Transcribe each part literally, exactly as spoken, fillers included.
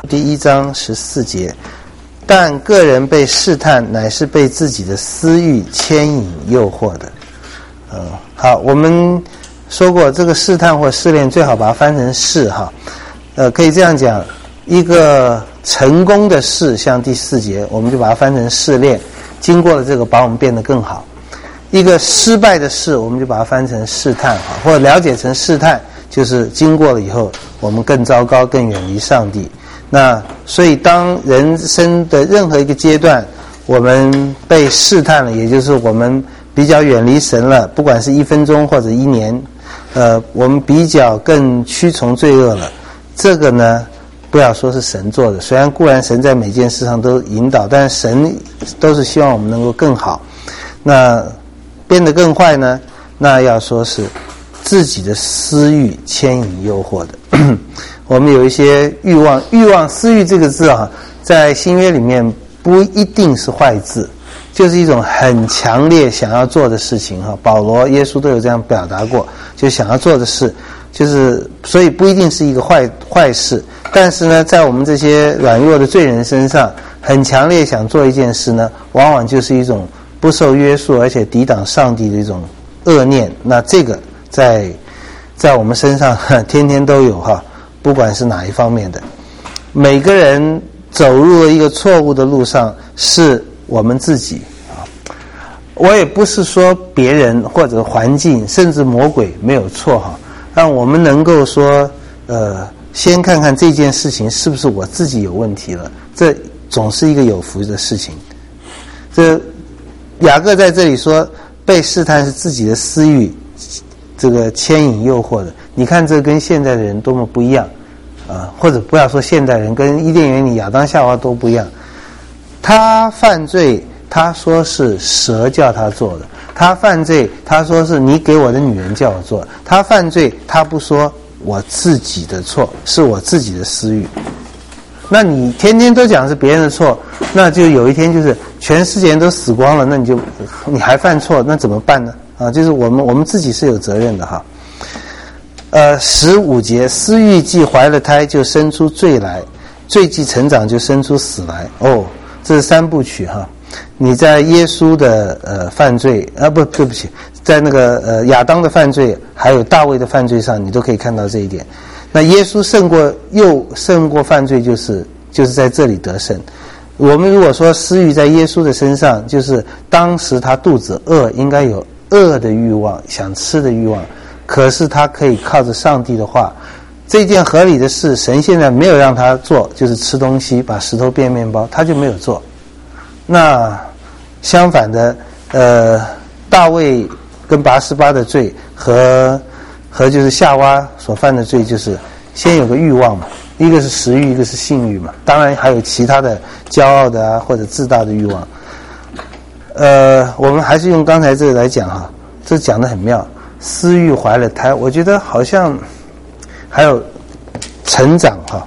第一章十四节，但个人被试探，乃是被自己的私欲牵引诱惑的。嗯，好，我们说过这个试探或试炼最好把它翻成试哈，呃，可以这样讲，一个成功的事，像第四节，我们就把它翻成试炼，经过了这个把我们变得更好。一个失败的事，我们就把它翻成试探哈，或者了解成试探，就是经过了以后我们更糟糕，更远离上帝。那所以当人生的任何一个阶段我们被试探了，也就是我们比较远离神了，不管是一分钟或者一年，呃，我们比较更屈从罪恶了，这个呢不要说是神做的，虽然固然神在每件事上都引导，但是神都是希望我们能够更好。那变得更坏呢，那要说是自己的私欲牵引诱惑的。我们有一些欲望，欲望私欲这个字啊，在新约里面不一定是坏字，就是一种很强烈想要做的事情哈。保罗、耶稣都有这样表达过，就想要做的事，就是所以不一定是一个坏坏事。但是呢，在我们这些软弱的罪人身上，很强烈想做一件事呢，往往就是一种不受约束而且抵挡上帝的一种恶念。那这个在在我们身上天天都有哈，不管是哪一方面的。每个人走入了一个错误的路上，是我们自己啊。我也不是说别人或者环境甚至魔鬼没有错哈，让我们能够说呃，先看看这件事情是不是我自己有问题了，这总是一个有福的事情。这雅各在这里说被试探是自己的私欲这个牵引诱惑的，你看这跟现在的人多么不一样啊！或者不要说现代人，跟伊甸园里亚当夏娃都不一样。他犯罪，他说是蛇叫他做的；他犯罪，他说是你给我的女人叫我做的；他犯罪，他不说我自己的错，是我自己的私欲。那你天天都讲是别人的错，那就有一天就是全世界人都死光了，那你就你还犯错，那怎么办呢？啊，就是我们我们自己是有责任的哈。呃，十五节，私欲既怀了胎，就生出罪来；罪既成长，就生出死来。哦，这是三部曲哈。你在耶稣的呃犯罪啊，不，对不起，在那个呃亚当的犯罪，还有大卫的犯罪上，你都可以看到这一点。那耶稣胜过又胜过犯罪，就是就是在这里得胜。我们如果说私欲在耶稣的身上，就是当时他肚子饿，应该有饿的欲望，想吃的欲望，可是他可以靠着上帝的话，这件合理的事，神现在没有让他做，就是吃东西，把石头变面包，他就没有做。那相反的，呃，大卫跟拔示巴的罪和和就是夏娃所犯的罪，就是先有个欲望嘛，一个是食欲，一个是性欲嘛，当然还有其他的骄傲的啊或者自大的欲望。呃，我们还是用刚才这个来讲哈，这讲得很妙。私欲怀了胎，我觉得好像还有成长哈。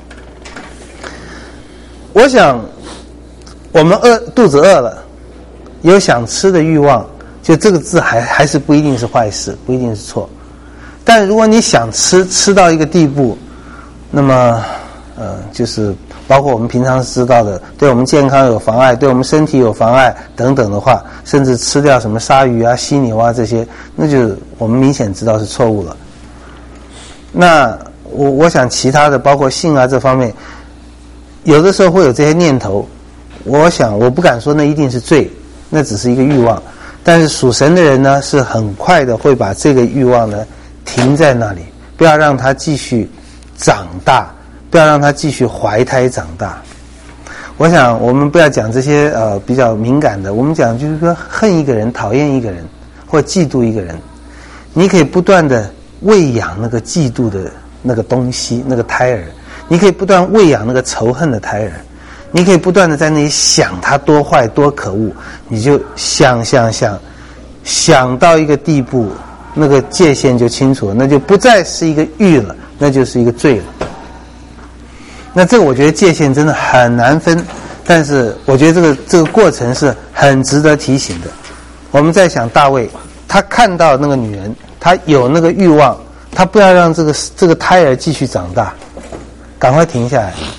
我想我们饿肚子饿了，有想吃的欲望，就这个字还还是不一定是坏事，不一定是错。但如果你想吃吃到一个地步，那么呃就是包括我们平常知道的对我们健康有妨碍，对我们身体有妨碍等等的话，甚至吃掉什么鲨鱼啊犀牛啊这些，那就我们明显知道是错误了。那我我想其他的包括性啊这方面，有的时候会有这些念头，我想我不敢说那一定是罪，那只是一个欲望，但是属神的人呢是很快的会把这个欲望呢停在那里，不要让它继续长大，不要让它继续怀胎长大。我想我们不要讲这些呃比较敏感的，我们讲就是说恨一个人，讨厌一个人，或嫉妒一个人，你可以不断的喂养那个嫉妒的那个东西，那个胎儿，你可以不断喂养那个仇恨的胎儿，你可以不断的在那里想他多坏多可恶，你就想想想想到一个地步，那个界限就清楚了，那就不再是一个欲了，那就是一个罪了。那这个我觉得界限真的很难分，但是我觉得这个这个过程是很值得提醒的。我们在想大卫，他看到那个女人，他有那个欲望，他不要让这个这个胎儿继续长大，赶快停下来，或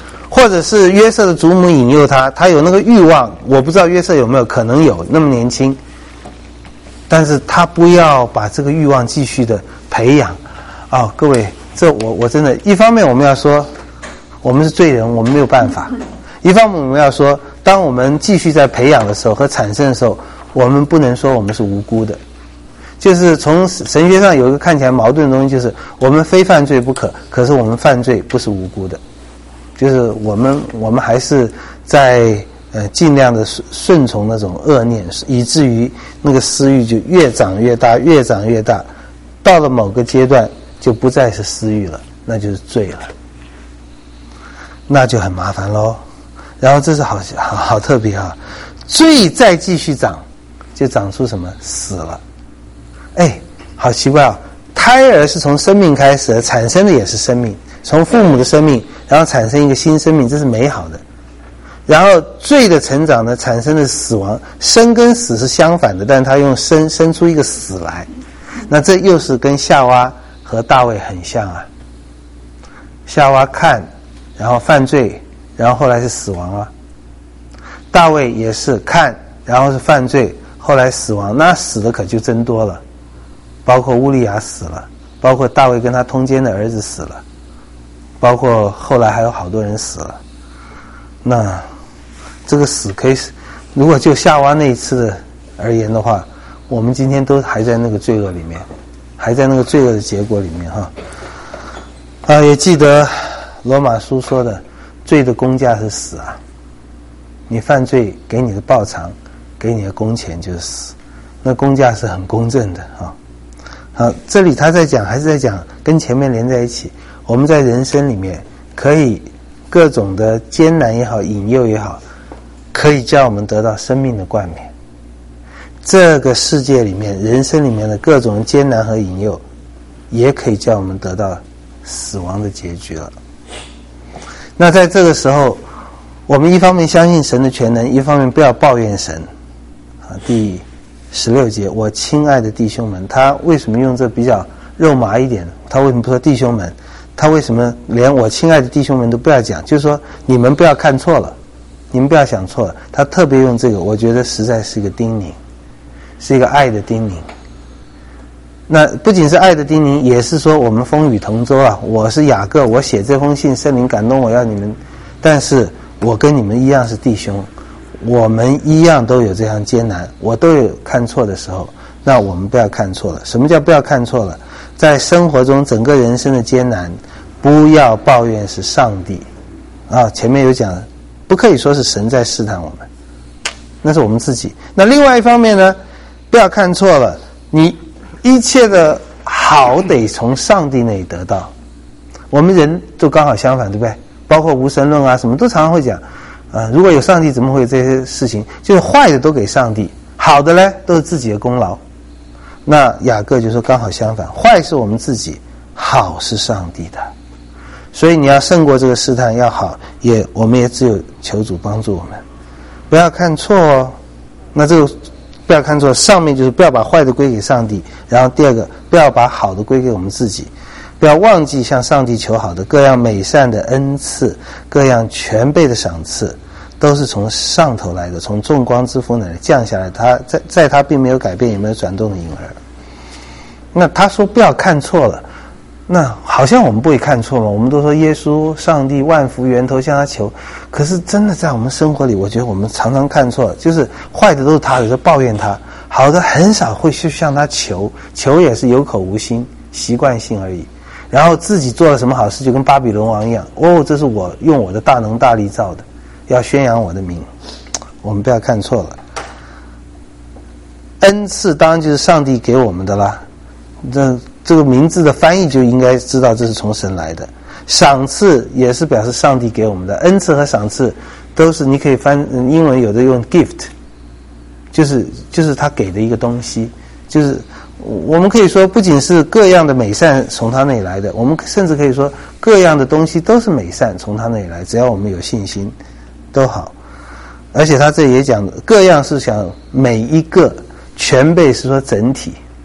或者是约瑟的祖母引诱他，他有那个欲望，我不知道约瑟有没有，可能有，那么年轻，但是他不要把这个欲望继续的培养啊、哦！各位，这我我真的，一方面我们要说我们是罪人，我们没有办法；一方面我们要说，当我们继续在培养的时候和产生的时候，我们不能说我们是无辜的。就是从神学上有一个看起来矛盾的东西，就是我们非犯罪不可，可是我们犯罪不是无辜的，就是我们我们还是在呃尽量的顺顺从那种恶念，以至于那个私欲就越长越大，越长越大，到了某个阶段就不再是私欲了，那就是罪了，那就很麻烦咯。然后这是好好好特别啊，罪再继续长，就长出什么死了。哎，好奇怪啊！胎儿是从生命开始的，产生的也是生命，从父母的生命，然后产生一个新生命，这是美好的。然后罪的成长呢，产生的死亡，生跟死是相反的，但是他用生生出一个死来，那这又是跟夏娃和大卫很像啊。夏娃看，然后犯罪，然后后来是死亡啊。大卫也是看，然后是犯罪，后来死亡，那死的可就真多了。包括乌利亚死了，包括大卫跟他通奸的儿子死了，包括后来还有好多人死了。那这个死可以，如果就夏娃那一次的而言的话，我们今天都还在那个罪恶里面，还在那个罪恶的结果里面哈。啊，也记得罗马书说的，罪的工价是死啊，你犯罪给你的报偿，给你的工钱就是死，那工价是很公正的啊。好，这里他在讲，还是在讲跟前面连在一起。我们在人生里面可以各种的艰难也好，引诱也好，可以叫我们得到生命的冠冕。这个世界里面，人生里面的各种艰难和引诱，也可以叫我们得到死亡的结局了。那在这个时候，我们一方面相信神的全能，一方面不要抱怨神。啊，第十六节，我亲爱的弟兄们，他为什么用这比较肉麻一点？他为什么不说弟兄们？他为什么连我亲爱的弟兄们都不要讲？就是说你们不要看错了，你们不要想错了。他特别用这个，我觉得实在是一个叮咛，是一个爱的叮咛。那不仅是爱的叮咛，也是说我们风雨同舟啊。我是雅各，我写这封信，圣灵感动我要你们，但是我跟你们一样是弟兄。我们一样都有这样艰难，我都有看错的时候，那我们不要看错了。什么叫不要看错了？在生活中整个人生的艰难，不要抱怨是上帝啊。前面有讲，不可以说是神在试探我们，那是我们自己。那另外一方面呢，不要看错了，你一切的好得从上帝那里得到。我们人都刚好相反，对不对？包括无神论啊，什么都常常会讲。啊，如果有上帝，怎么会有这些事情？就是坏的都给上帝，好的呢都是自己的功劳。那雅各就说刚好相反，坏是我们自己，好是上帝的。所以你要胜过这个试探，要好，也我们也只有求主帮助我们，不要看错哦。那这个不要看错，上面就是不要把坏的归给上帝，然后第二个不要把好的归给我们自己。不要忘记向上帝求好的各样美善的恩赐，各样全备的赏赐，都是从上头来的，从众光之父那里降下来。他在在他并没有改变，也没有转动的婴儿。那他说不要看错了，那好像我们不会看错嘛？我们都说耶稣、上帝、万福源头向他求，可是真的在我们生活里，我觉得我们常常看错了，就是坏的都是他的，就抱怨他；好的很少会去向他求，求也是有口无心，习惯性而已。然后自己做了什么好事，就跟巴比伦王一样，哦，这是我用我的大能大力造的，要宣扬我的名。我们不要看错了，恩赐当然就是上帝给我们的啦。这这个名字的翻译就应该知道这是从神来的。赏赐也是表示上帝给我们的，恩赐和赏赐都是你可以翻英文有的用 gift， 就是就是他给的一个东西，就是我们可以说不仅是各样的美善从他那里来的，我们甚至可以说各样的东西都是美善从他那里来，只要我们有信心都好。而且他这里也讲各样是想每一个，全备是说整体，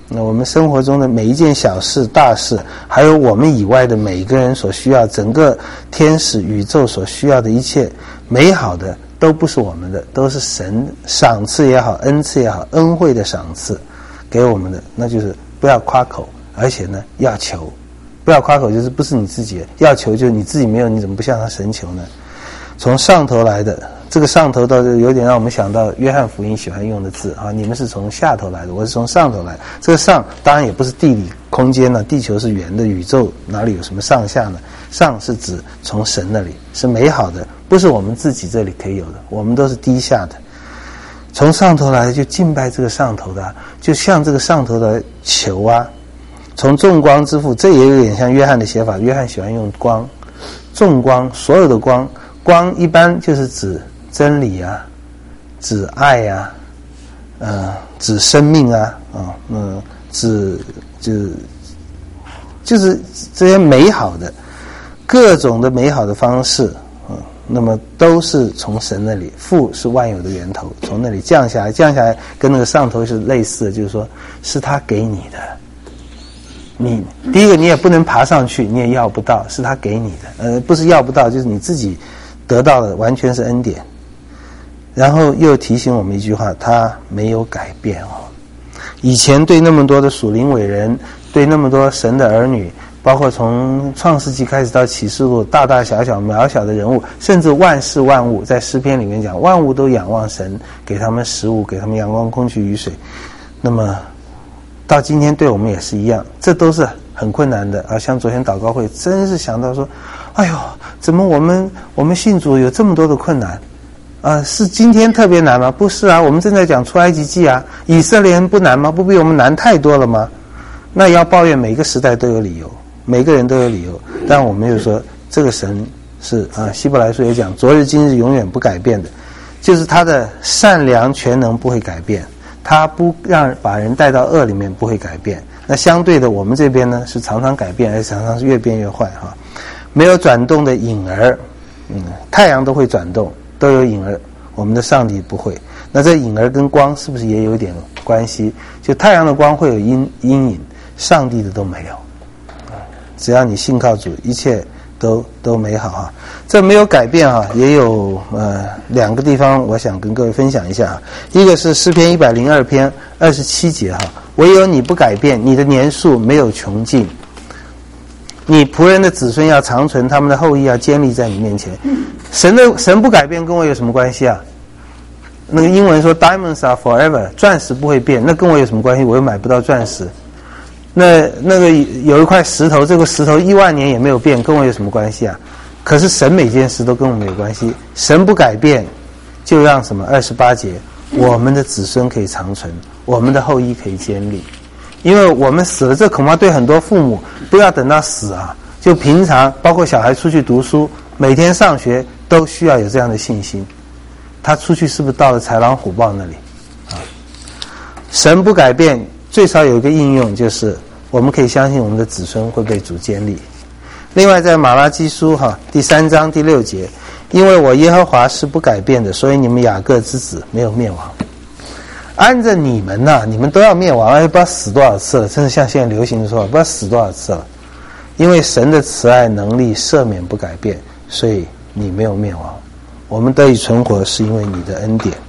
那我们生活中的每一件小事大事，还有我们以外的每一个人所需要，整个天使宇宙所需要的一切美好的，都不是我们的，都是神赏赐也好，恩赐也好，恩惠的赏赐给我们的。那就是不要夸口，而且呢要求。不要夸口就是不是你自己的，要求就是你自己没有，你怎么不向他神求呢？从上头来的，这个上头倒是有点让我们想到约翰福音喜欢用的字啊，你们是从下头来的，我是从上头来的。这个上当然也不是地理空间了，地球是圆的，宇宙哪里有什么上下呢？上是指从神那里，是美好的，不是我们自己这里可以有的，我们都是低下的。从上头来的就敬拜这个上头的，就向这个上头的求啊。从众光之父，这也有点像约翰的写法，约翰喜欢用光，众光，所有的光，光一般就是指真理啊，指爱啊，呃，指生命啊，啊、呃，嗯，指就是就是这些美好的各种的美好的方式啊、呃，那么都是从神那里，父是万有的源头，从那里降下来，降下来跟那个上头是类似的，就是说是他给你的。你第一个你也不能爬上去，你也要不到，是他给你的，呃，不是要不到，就是你自己得到的，完全是恩典。然后又提醒我们一句话，他没有改变哦。以前对那么多的属灵伟人，对那么多神的儿女，包括从创世纪开始到启示录，大大小小渺小的人物，甚至万事万物，在诗篇里面讲，万物都仰望神，给他们食物，给他们阳光、空气、雨水。那么到今天对我们也是一样，这都是很困难的啊！像昨天祷告会，真是想到说，哎呦，怎么我们我们信主有这么多的困难啊？是今天特别难吗？不是啊，我们正在讲出埃及记啊，以色列人不难吗？不比我们难太多了吗？那要抱怨，每个时代都有理由，每个人都有理由，但我们就说，这个神是啊，希伯来书也讲，昨日今日永远不改变的，就是他的善良全能不会改变。他不让把人带到恶里面，不会改变。那相对的，我们这边呢是常常改变，而且常常是越变越坏哈。没有转动的影儿，嗯，太阳都会转动，都有影儿，我们的上帝不会。那这影儿跟光是不是也有点关系？就太阳的光会有阴阴影，上帝的都没有。只要你信靠主，一切都都美好哈。这没有改变哈，也有呃两个地方我想跟各位分享一下哈。一个是诗篇一百零二篇二十七节哈，唯有你不改变，你的年数没有穷尽，你仆人的子孙要长存，他们的后裔要坚立在你面前。神的神不改变跟我有什么关系啊？那个英文说 diamonds are forever， 钻石不会变，那跟我有什么关系？我又买不到钻石。那那个有一块石头，这个石头一万年也没有变，跟我有什么关系啊？可是神每件事都跟我们有关系，神不改变，就让什么二十八节，我们的子孙可以长存，我们的后裔可以坚立。因为我们死了，这恐怕对很多父母不要等到死啊，就平常包括小孩出去读书，每天上学都需要有这样的信心。他出去是不是到了豺狼虎豹那里啊？神不改变，最少有一个应用，就是我们可以相信我们的子孙会被主坚立。另外在马拉基书哈第三章第六节，因为我耶和华是不改变的，所以你们雅各之子没有灭亡。按着你们呐、啊，你们都要灭亡，哎，不知道死多少次了，真是像现在流行的说法，不知道死多少次了。因为神的慈爱能力赦免不改变，所以你没有灭亡。我们得以存活，是因为你的恩典。